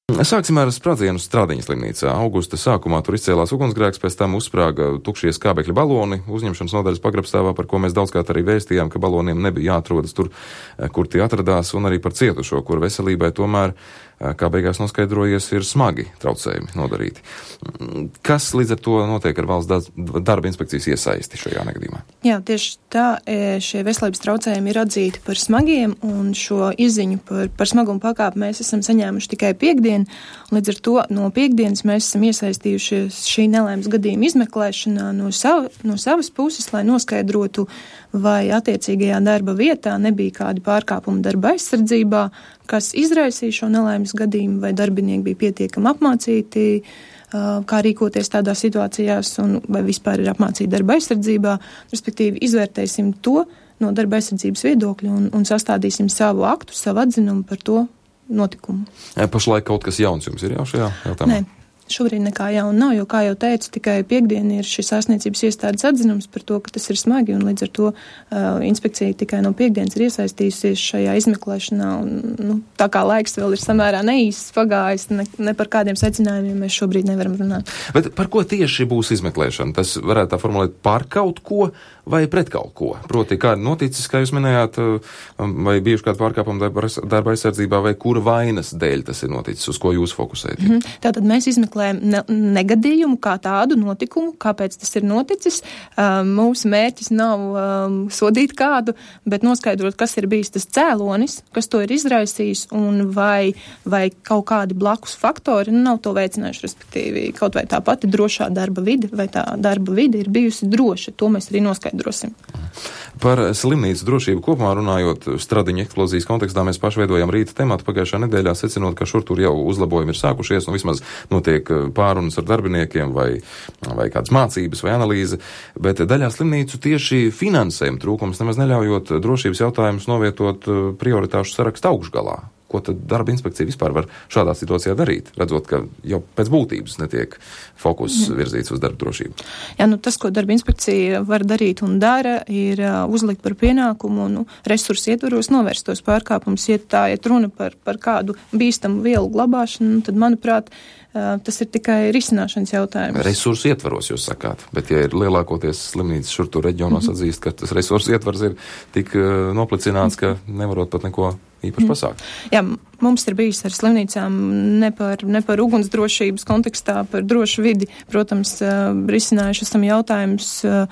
Sāksim ar sprādzienu Stradiņas slimnīcā. Augusta sākumā tur izcēlās ugunsgrēks, pēc tam uzsprāga tukšie skābekļa baloni uzņemšanas nodaļas pagrabstāvā, par ko mēs daudzkārt arī vēstījām, ka baloniem nebija jāatrodas tur, kur tie atradās, un arī par cietušo, kur veselībai tomēr, kā beigās noskaidrojies, ir smagi traucējumi nodarīti. Kas līdz ar to notiek ar valsts darba inspekcijas iesaisti šajā negadījumā? Jā, tieši tā, šie veselības traucējumi ir atzīti par smagiem, un šo izziņu par smagumu pakāpi mēs esam saņēmuši tikai piektdien. Līdz ar to no piektdienas mēs esam iesaistījušies šī nelaimes gadījuma izmeklēšanā no savas puses, lai noskaidrotu, vai attiecīgajā darba vietā nebija kādi pārkāpumi darba aizsardzībā, kas izraisīja šo nelaimes gadījumu, vai darbinieki bija pietiekami apmācīti, kā rīkoties tādās situācijās, un vai vispār ir apmācīti darba aizsardzībā. Respektīvi, izvērtēsim to no darba aizsardzības viedokļa un sastādīsim savu aktu, savu atzinumu par to notikumu. Pašlaik kaut kas jauns jums ir jau šajā jautājumā? Nē. Šobrīd nekā jauna nav, jo, kā jau teicu, tikai piektdien ir šis ārstniecības iestādes atzinums par to, ka tas ir smagi, un līdz ar to inspekcija tikai no piektdienas ir iesaistījusies šajā izmeklēšanā, un tā kā laiks vēl ir samērā neīsts pagājis, ne par kādiem secinājumiem mēs šobrīd nevaram runāt. Bet par ko tieši būs izmeklēšana? Tas varētu tā formulēt par kaut ko vai pret kaut ko? Proti, kā noticis, kā jūs minējāt, vai bijuši kādi pārkāpumi darba aizsardzībā, vai kura vainas dēļ tas ir noticis, uz ko jūs fokusējat? Tātad mēs izmeklējam negadījumu kā tādu notikumu, kāpēc tas ir noticis. Mūsu mērķis nav sodīt kādu, bet noskaidrot, kas ir bijis tas cēlonis, kas to ir izraisījis, un vai kaut kādi blakus faktori nav to veicinājuši, respektīvi kaut vai tā pati drošā darba vide, vai tā darba vide ir bijusi droša. To mēs arī noskaidrosim. Par slimnīcu drošību kopumā runājot, Stradiņa eksplozijas kontekstā mēs paši veidojam rīta tematu pagājušā nedēļā, secinot, ka šur tur jau uzlabojumi ir sākušies, un vismaz notiek pārunas ar darbiniekiem vai kādas mācības vai analīze, bet daļā slimnīcu tieši finansējuma trūkums nemaz neļaujot drošības jautājumus novietot prioritāšu sarakstu augšgalā. Ko tad darba inspekcija vispār var šādā situācijā darīt, redzot, ka jau pēc būtības netiek fokus virzīts uz darba drošību? Jā, tas, ko darba inspekcija var darīt un dara, ir uzlikt par pienākumu resursu ietvaros novērst tos pārkāpumus. Ja tā iet runa par kādu bīstamu vielu glabāšanu, tad, manuprāt, tas ir tikai risināšanas jautājums. Resursu ietvaros, jūs sakāt, bet ja ir lielākoties slimnīcas šur tur reģionos atzīst, ka tas resursu ietvars ir tik noplicināts, ka nevarot pat neko īpaši pasākt. Jā, mums ir bijis ar slimnīcām ne par ugunsdrošības kontekstā, par drošu vidi. Protams, risinājuši esam jautājumus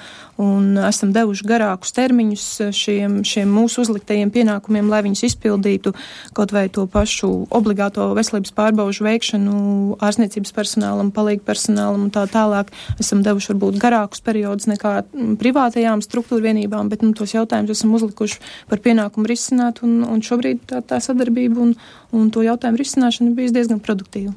un esam devuši garākus termiņus šiem mūsu uzliktajiem pienākumiem, lai viņus izpildītu, kaut vai to pašu obligāto veselības pārbaužu veikšanu ārstniecības personālam, palīgu personālam un tā tālāk. Esam devuši varbūt garākus periodus nekā privātajām struktūra vienībām, bet tos jautājumus esam uzlikuši par pienākumu risināt, un šobrīd tā sadarbība un to jautājumu risināšana bijis diezgan produktīva.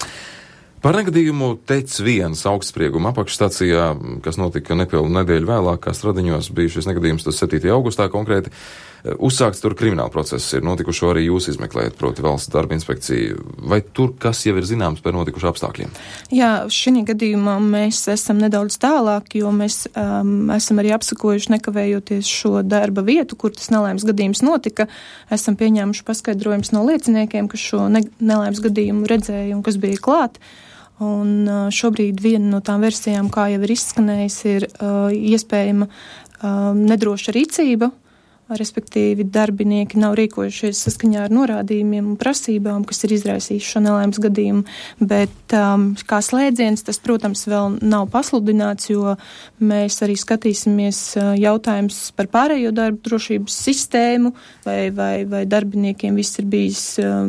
Par negadījumu TEC-1 augstsprieguma apakšstacijā, kas notika nepilnu nedēļu vēlāk, kā Stradiņos bija šis negadījums, tas 7. augustā konkrēti, uzsākts tur krimināla process, ir notikušo arī jūs izmeklējat, proti valsts darba inspekcija. Vai tur kas jau ir zināms par notikušu apstākļiem? Jā, šī gadījumā mēs esam nedaudz tālāk, jo mēs esam arī apsakojuši nekavējoties šo darba vietu, kur tas nelaimes gadījums notika. Esam pieņēmuši paskaidrojumus no lieciniekiem, kas šo nelaimes gadījumu redzēja un kas bija klāt. Un šobrīd viena no tām versijām, kā jau ir izskanējis, ir iespējama nedroša rīcība, respektīvi darbinieki nav rīkojušies saskaņā ar norādījumiem un prasībām, kas ir izraisījuši šo nelaimes gadījumu, bet kā slēdziens tas, protams, vēl nav pasludināts, jo mēs arī skatīsimies jautājums par pārējo darbu drošības sistēmu, vai darbiniekiem viss ir bijis,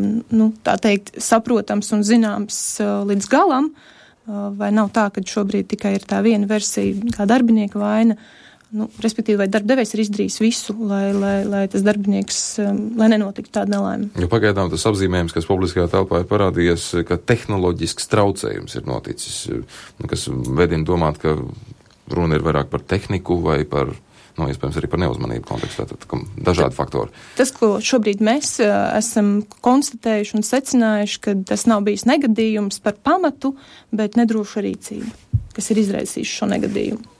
tā teikt, saprotams un zināms līdz galam, vai nav tā, ka šobrīd tikai ir tā viena versija kā darbinieka vaina. Respektīvi, vai darbdevējs ir izdarījis visu, lai tas darbinieks, lai nenotiktu tāda nelaime. Jo pagaidām tas apzīmējums, kas publiskajā telpā ir parādījies, ka tehnoloģisks traucējums ir noticis, kas vedina domāt, ka runa ir vairāk par tehniku vai par, iespējams, arī par neuzmanību kontekstā, tad dažādi faktori. Tas, ko šobrīd mēs esam konstatējuši un secinājuši, ka tas nav bijis negadījums par pamatu, bet nedroša rīcība, kas ir izraisījuši šo negadījumu.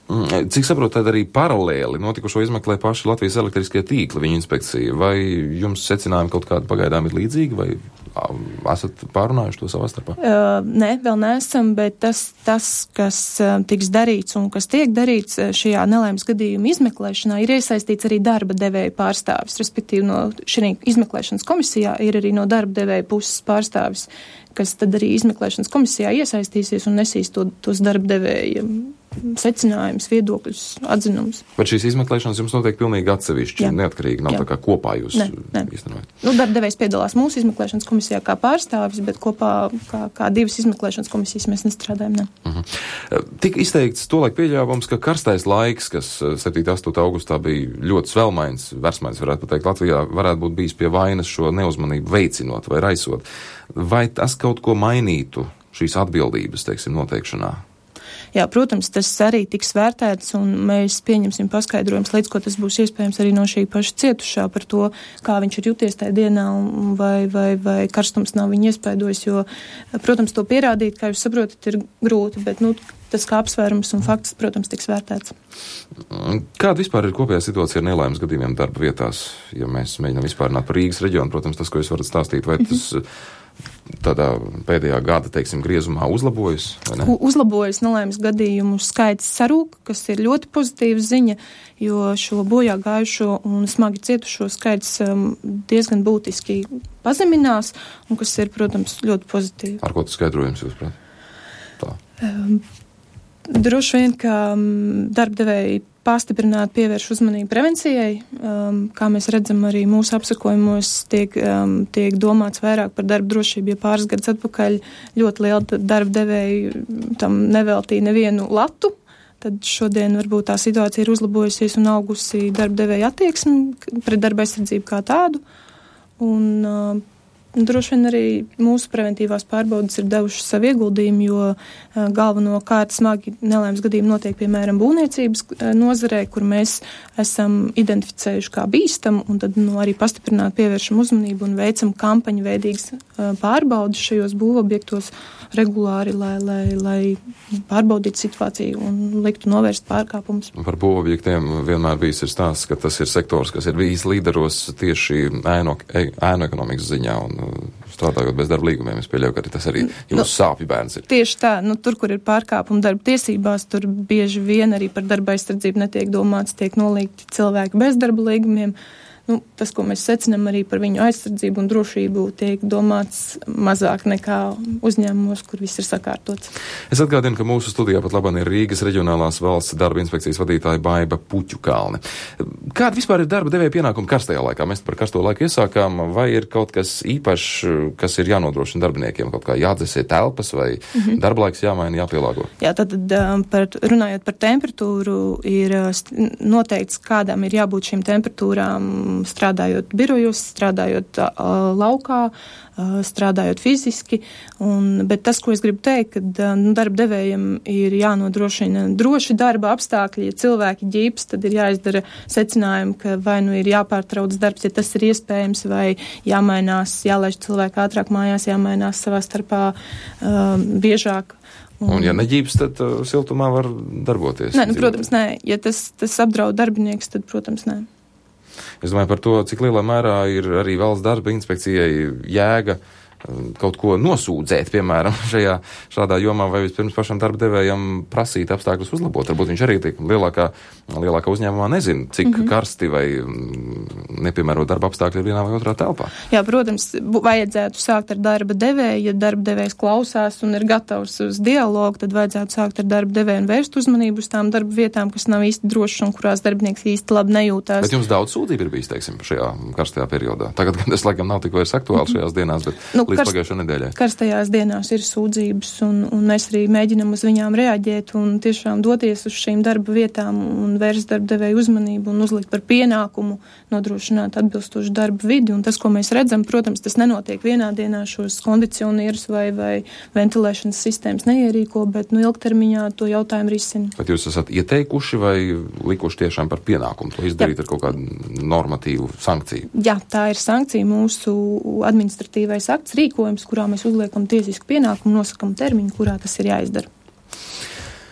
Cik saprotu, tad arī paralēli notikušo izmeklē paši Latvijas elektriskie tīkli, viņa inspekcija. Vai jums secinājumi kaut kādi pagaidām ir līdzīgi, vai esat pārunājuši to savā starpā? Nē, vēl neesam, bet tas, kas tiks darīts un kas tiek darīts šajā nelaimes gadījuma izmeklēšanā, ir iesaistīts arī darba devēja pārstāvis. Respektīvi, no šī izmeklēšanas komisijā ir arī no darba devēja puses pārstāvis, kas tad arī izmeklēšanas komisijā iesaistīsies un nesīs tos darba devēja secinājumus, viedokļus, atzinumus. Bet šīs izmeklēšanas jums notiek pilnīgi atsevišķi, neatkarīgi, nav tā kā kopā jūs īstenojat? Darbdevējs piedalās mūsu izmeklēšanas komisijā kā pārstāvis, bet kopā kā divas izmeklēšanas komisijas mēs nestrādājam, ne. Tik izteikts tolaik pieļāvums, ka karstais laiks, kas 7.8. augustā bija ļoti svelmains, versmains, varētu pateikt, Latvijā varētu būt bijis pie vainas šo neuzmanību veicinot vai raisot. Vai tas kaut ko mainītu šīs atbildības, teiksim, noteikšanā? Jā, protams, tas arī tiks vērtēts, un mēs pieņemsim paskaidrojums, līdz ko tas būs iespējams arī no šī paša cietušā par to, kā viņš ir jūties tajā dienā, un vai karstums nav viņu iespaidojis, jo, protams, to pierādīt, kā jūs saprotat, ir grūti, bet, tas kā apsvērums un fakts, protams, tiks vērtēts. Kāda vispār ir kopējā situācija ar nelaimes gadījumiem darba vietās, ja mēs mēģinām vispārināt par Rīgas reģionu, protams, tas, ko jūs varat stāstīt, vai tas tādā pēdējā gada, teiksim, griezumā uzlabojas, vai ne? Uzlabojas nelaimes gadījumu skaits sarūk, kas ir ļoti pozitīva ziņa, jo šo bojā gājušo un smagi cietušo skaits diezgan būtiski pazeminās, un kas ir, protams, ļoti pozitīvi. Ar ko tas skaidrojums jūs prāt? Tā. Droši vien, ka darbdevēji pastiprināti pievērš uzmanību prevencijai. Kā mēs redzam, arī mūsu apsakojumos tiek domāts vairāk par darba drošību, ja pāris gadus atpakaļ ļoti liela darbdevēju tam neveltīja nevienu latu. Tad šodien varbūt tā situācija ir uzlabojusies un augusi darbdevēja attieksme pret darba aizsardzību kā tādu. Un droši vien arī mūsu preventīvās pārbaudes ir devušas savu ieguldījumu, jo galvenokārt smagi nelaimes gadījumi notiek, piemēram, būvniecības nozarē, kur mēs esam identificējuši kā bīstamu, un tad arī pastiprināti pievēršam uzmanību un veicam kampaņu veidīgas pārbaudes šajos būvobjektos regulāri, lai pārbaudītu situāciju un liktu novērst pārkāpumus. Par būvobjektiem vienmēr bijis ir stāsts, ka tas ir sektors, kas ir bijis līderos tieši ēnu ekonomikas ziņā un strādājot bez darba līgumiem. Es pieļauju, ka tas arī jūsu sāpju bērns ir. Tieši tā, tur, kur ir pārkāpumi darba tiesībās, tur bieži vien arī par darba aizsardzību netiek domāts, tiek nolīgti cilvēki bez darba līgumiem. Tas, ko mēs secinām arī par viņu aizsardzību un drošību, tiek domāts mazāk nekā uzņēmumos, kur viss ir sakārtots. Es atgādinu, ka mūsu studijā pat labāk ir Rīgas reģionālās valsts darba inspekcijas vadītāja Baiba Puķukalne. Kāda vispār ir darba devēja pienākuma karstajā laikā? Mēs par karsto laiku iesākām, vai ir kaut kas īpašs, kas ir jānodrošina darbiniekiem, kaut kā jādzesē telpas vai darba laiks jāmaina, jāpielāgo? Jā, tad runājot par temperatūru, ir noteikts, kādām ir jābūt šīm temperatūrām, strādājot birojos, strādājot laukā, strādājot fiziski, bet tas, ko es gribu teikt, ka darba devējiem ir jānodrošina droši darba apstākļi, ja cilvēki ģības, tad ir jāizdara secinājumi, ka vai ir jāpārtrauc darbs, ja tas ir iespējams, vai jāmainās, jālaiž cilvēku ātrāk mājās, jāmainās savā starpā biežāk. Un ja neģības, tad siltumā var darboties? Nē, protams, nē. Ja tas apdraud darbinieks, tad, protams, nē. Es domāju par to, cik lielā mērā ir arī valsts darba inspekcijai jēga kaut ko nosūdzēt, piemēram, šādā jomā, vai vispirms pašam darba devējam prasīt apstākļus uzlabot. Varbūt viņš arī tiek lielākā uzņēmumā nezina, cik karsti vai nepiemērot darba apstākļi ir vienā vai otrā telpā. Jā, protams, vajadzētu sākt ar darba devēju. Ja darba devējs klausās un ir gatavs uz dialogu, tad vajadzētu sākt ar darba devēju un vērst uzmanību uz tām darba vietām, kas nav īsti drošas un kurās darbinieks īsti labi nejūtās. Bet jums daudz sūdzību ir bijis, teiksim, šajā karstajā periodā. Tagad, kad tas laikam nav tik vairs aktuāli šajās dienās, bet līdz pagājušā nedēļai. Karstajās dienās ir sūdzības, un mēs arī mēģinam uz viņām reaģēt un tiešām doties uz šīm darba vietām un vērst darba devēju uzmanību un uzlikt par pienākumu nodrošināt atbilstošu darba vidi. Un tas, ko mēs redzam, protams, tas nenotiek vienā dienā, šos kondicionierus vai ventilēšanas sistēmas neierīko, bet ilgtermiņā to jautājumu risina. Bet jūs esat ieteikuši vai likuši tiešām par pienākumu to izdarīt ar kaut kādu normatīvu sankciju? Jā, tā ir sankcija, mūsu administratīvais akts, rīkojums, kurā mēs uzliekam tiesisku pienākumu, nosakam termiņu, kurā tas ir jāizdara.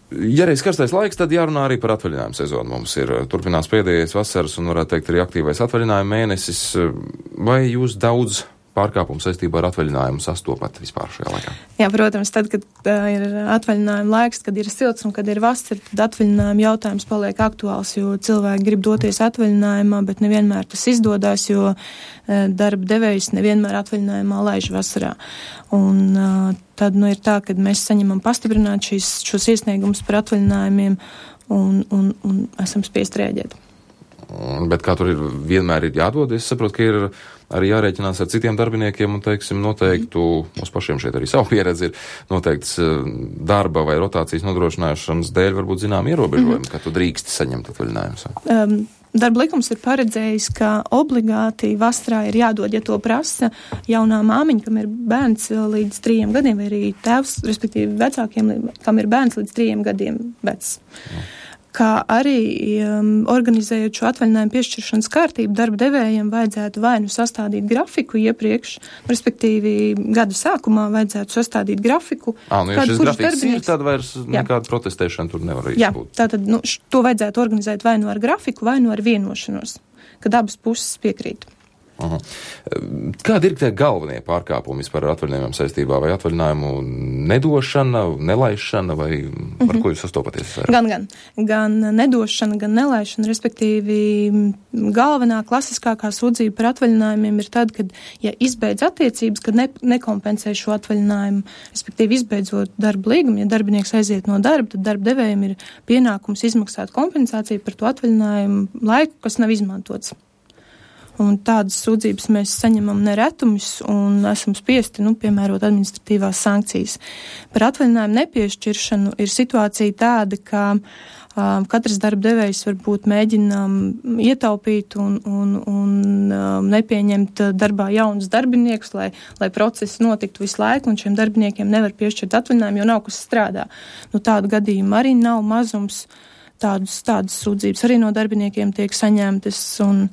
Ja reiz karstais laiks, tad jārunā arī par atvaļinājumu sezonu. Mums ir turpinās pēdējais vasaras un varētu teikt arī aktīvais atvaļinājuma mēnesis. Vai jūs daudz pārkāpumu saistībā ar atvaļinājumu sastopat vispār šajā laikā? Jā, protams, tad, kad ir atvaļinājuma laiks, kad ir silts un kad ir vasara, tad atvaļinājuma jautājums paliek aktuāls, jo cilvēki grib doties atvaļinājumā, bet nevienmēr tas izdodas, jo darba devējs nevienmēr atvaļinājumā laiž vasarā. Un tad ir tā, ka mēs saņemam pastiprināt šos iesniegumus par atvaļinājumiem un esam spiest rēģēt. Bet kā tur vienmēr ir jādod, es saprotu, ka ir arī jārēķinās ar citiem darbiniekiem un, teiksim, noteiktu, mums pašiem šeit arī savu pieredzi ir noteikts darba vai rotācijas nodrošināšanas dēļ varbūt zinām ierobežojumi, ka tu drīksti saņemt atvaļinājumus. Darba likums ir paredzējis, ka obligāti vasarā ir jādod, ja to prasa jaunā māmiņa, kam ir bērns līdz 3 gadiem, vai arī tēvs, respektīvi vecākiem, kam ir bērns līdz 3 gadiem vecs. Kā arī organizējot šo atvaļinājumu piešķiršanas kārtību, darba devējiem vajadzētu vai nu sastādīt grafiku iepriekš, respektīvi gada sākumā vajadzētu sastādīt grafiku. Ja šis grafiks ir, tad vairs nekāda protestēšana tur nevar izbūt. Jā, tātad to vajadzētu organizēt vai nu ar grafiku, vai nu ar vienošanos, kad abas puses piekrīt. Kādi ir tie galvenie pārkāpumi vispār ar atvaļinājumiem saistībā, vai atvaļinājumu nedošana, nelaišana, vai ar ko jūs sastopaties? Gan nedošana, gan nelaišana, respektīvi galvenā klasiskākā sūdzība par atvaļinājumiem ir tad, kad, ja izbeidz attiecības, kad nekompensē šo atvaļinājumu, respektīvi izbeidzot darba līgumu, ja darbinieks aiziet no darba, tad darba devējiem ir pienākums izmaksāt kompensāciju par to atvaļinājumu laiku, kas nav izmantots. Un tādas sūdzības mēs saņemam neretumus un esam spiesti, piemērot administratīvās sankcijas. Par atvaļinājumu nepiešķiršanu ir situācija tāda, ka katrs darba devējs varbūt mēģina ietaupīt un nepieņemt darbā jaunus darbiniekus, lai procesi notiktu visu laiku, un šiem darbiniekiem nevar piešķirt atvaļinājumu, jo nav kas strādā. Tādu gadījumu arī nav mazums, tādas sūdzības arī no darbiniekiem tiek saņemtas un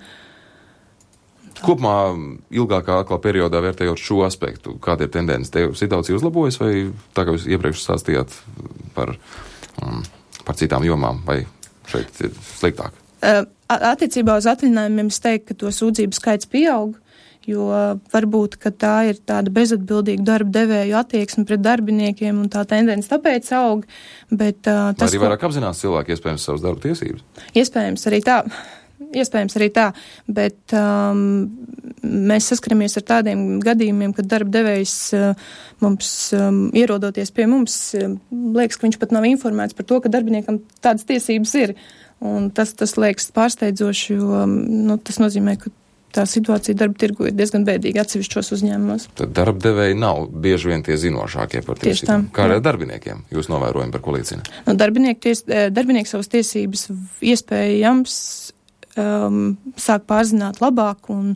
kopumā ilgākā aklā periodā vērtējot šo aspektu, kāda ir tendence? Te situācija uzlabojas vai tā, kā jūs iepriekš stāstījāt par citām jomām, vai šeit ir sliktāk? Attiecībā uz atvaļinājumiem es teiktu, ka to sūdzību skaits pieaug, jo varbūt, ka tā ir tāda bezatbildīga darba devēju attieksme pret darbiniekiem un tā tendence tāpēc aug, bet tas... Vai arī vairāk apzinās cilvēki iespējams savas darba tiesības? Iespējams arī tā, bet mēs saskaramies ar tādiem gadījumiem, kad darba devējs mums, ierodoties pie mums, liekas, ka viņš pat nav informēts par to, ka darbiniekam tādas tiesības ir. Un tas liekas pārsteidzoši, jo tas nozīmē, ka tā situācija darba tirgu ir diezgan bēdīga atsevišķos uzņēmumos. Tad darba devēji nav bieži vien tie zinošākie par tiesībām. Kā ar darbiniekiem jūs novērojumi, par ko liecina? Darbinieki savas tiesības iespējams sāk pārzināt labāk un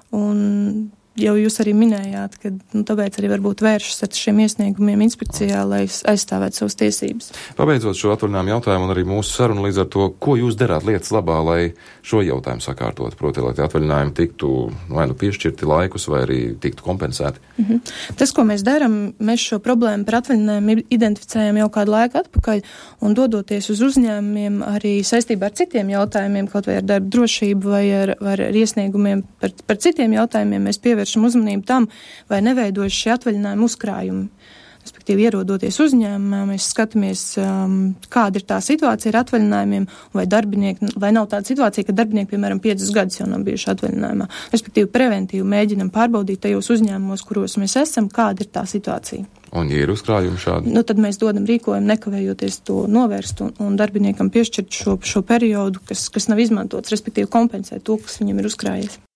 jau jūs arī minējāt, ka tāpēc arī varbūt vēršas ar šiem iesniegumiem inspekcijā, lai aizstāvētu savas tiesības. Pabeidzot šo atvaļinājumu jautājumu un arī mūsu sarunu līdz ar to, ko jūs darāt lietas labā, lai šo jautājumu sakārtot, proti, lai tie atvaļinājumi tiktu vai nu piešķirti laikus, vai arī tiktu kompensēti? Tas, ko mēs darām, mēs šo problēmu par atvaļinājumu identificējam jau kādu laiku atpakaļ un dodoties uz uzņēmumiem arī saistībā ar citiem jautājumiem, kaut vai ar darba drošību vai ar iesniegumiem par citiem jautājumiem, mēs pievēršam uzmanību tam, vai neveidojas šie atvaļinājumi uzkrājumi. Respektīvi, ierodoties uzņēmumā, mēs skatāmies, kāda ir tā situācija ar atvaļinājumiem, vai nav tāda situācija, ka darbinieki, piemēram, 5 gadus jau nav bijuši atvaļinājumā. Respektīvi, preventīvi mēģinam pārbaudīt tajos uzņēmumos, kuros mēs esam, kāda ir tā situācija. Un, ja ir uzkrājumi šādi? Tad mēs dodam rīkojumu, nekavējoties to novērst un darbiniekam piešķirt šo periodu, kas nav izmantots, respektīvi kompensēt to, kas viņam ir uzkrājies.